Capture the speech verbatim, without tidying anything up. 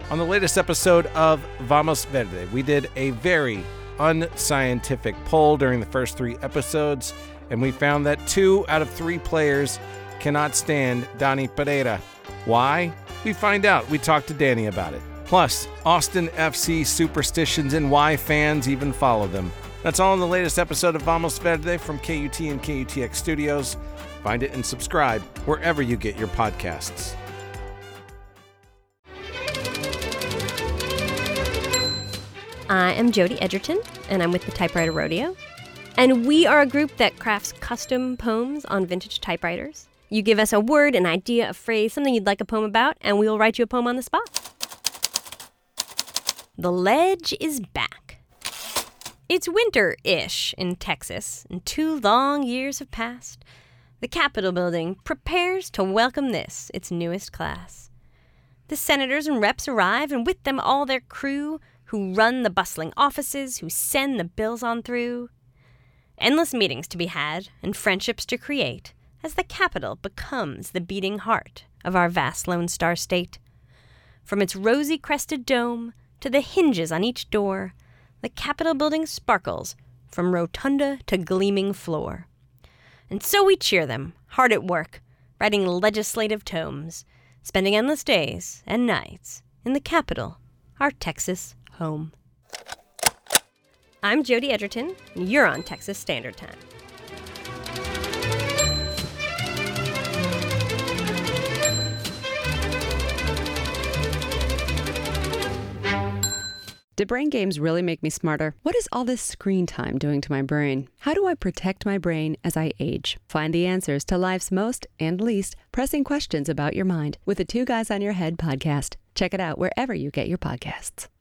On the latest episode of Vamos Verde, we did a very unscientific poll during the first three episodes, and we found that two out of three players cannot stand Dani Pereira. Why? We find out. We talked to Danny about it. Plus, Austin F C superstitions and why fans even follow them. That's all in the latest episode of Vamos Verde from K U T and K U T X Studios. Find it and subscribe wherever you get your podcasts. I am Jody Edgerton, and I'm with the Typewriter Rodeo. And we are a group that crafts custom poems on vintage typewriters. You give us a word, an idea, a phrase, something you'd like a poem about, and we will write you a poem on the spot. The ledge is back. It's winter-ish in Texas, and two long years have passed. The Capitol building prepares to welcome this, its newest class. The senators and reps arrive, and with them all their crew, who run the bustling offices, who send the bills on through. Endless meetings to be had, and friendships to create, as the Capitol becomes the beating heart of our vast Lone Star State. From its rosy-crested dome to the hinges on each door, the Capitol building sparkles from rotunda to gleaming floor. And so we cheer them, hard at work, writing legislative tomes, spending endless days and nights in the Capitol, our Texas home. I'm Jody Edgerton, and you're on Texas Standard Time. Did brain games really make me smarter? What is all this screen time doing to my brain? How do I protect my brain as I age? Find the answers to life's most and least pressing questions about your mind with the Two Guys on Your Head podcast. Check it out wherever you get your podcasts.